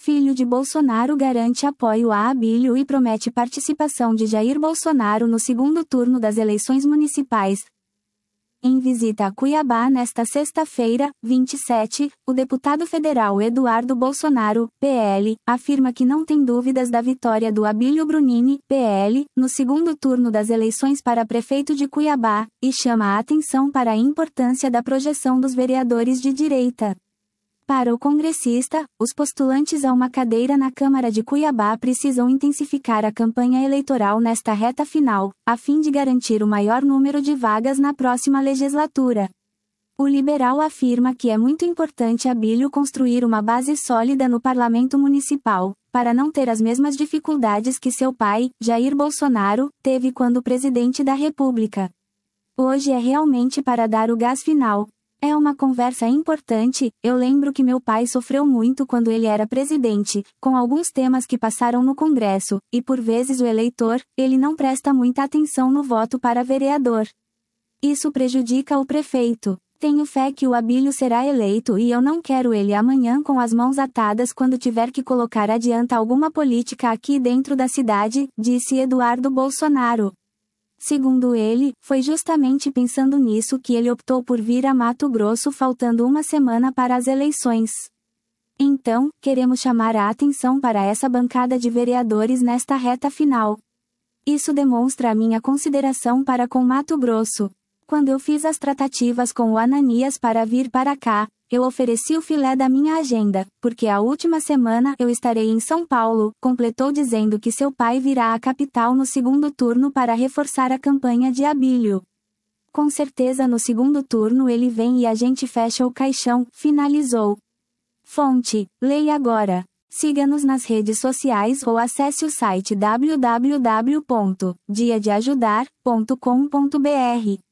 filho de Bolsonaro, garante apoio a Abílio e promete participação de Jair Bolsonaro no segundo turno das eleições municipais. Em visita a Cuiabá nesta sexta-feira, 27, o deputado federal Eduardo Bolsonaro, PL, afirma que não tem dúvidas da vitória do Abílio Brunini, PL, no segundo turno das eleições para prefeito de Cuiabá, e chama a atenção para a importância da projeção dos vereadores de direita. Para o congressista, os postulantes a uma cadeira na Câmara de Cuiabá precisam intensificar a campanha eleitoral nesta reta final, a fim de garantir o maior número de vagas na próxima legislatura. O liberal afirma que é muito importante Abílio construir uma base sólida no parlamento municipal, para não ter as mesmas dificuldades que seu pai, Jair Bolsonaro, teve quando presidente da República. Hoje é realmente para dar o gás final. É uma conversa importante. Eu lembro que meu pai sofreu muito quando ele era presidente, com alguns temas que passaram no Congresso, e por vezes o eleitor, ele não presta muita atenção no voto para vereador. Isso prejudica o prefeito. Tenho fé que o Abílio será eleito e eu não quero ele amanhã com as mãos atadas quando tiver que colocar adiante alguma política aqui dentro da cidade, disse Eduardo Bolsonaro. Segundo ele, foi justamente pensando nisso que ele optou por vir a Mato Grosso faltando uma semana para as eleições. Então, queremos chamar a atenção para essa bancada de vereadores nesta reta final. Isso demonstra a minha consideração para com Mato Grosso. Quando eu fiz as tratativas com o Ananias para vir para cá, eu ofereci o filé da minha agenda, porque a última semana eu estarei em São Paulo, completou dizendo que seu pai virá à capital no segundo turno para reforçar a campanha de Abílio. Com certeza no segundo turno ele vem e a gente fecha o caixão, finalizou. Fonte: leia agora. Siga-nos nas redes sociais ou acesse o site www.diadeajudar.com.br.